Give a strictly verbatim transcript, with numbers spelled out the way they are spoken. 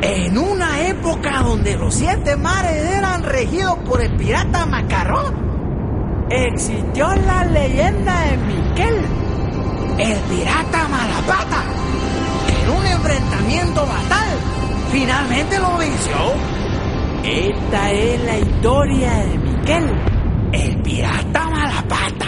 En una época donde los siete mares eran regidos por el pirata Macarrón, existió la leyenda de Miquel, el pirata Malapata, que en un enfrentamiento fatal finalmente lo venció. Esta es la historia de Miquel, el pirata Malapata.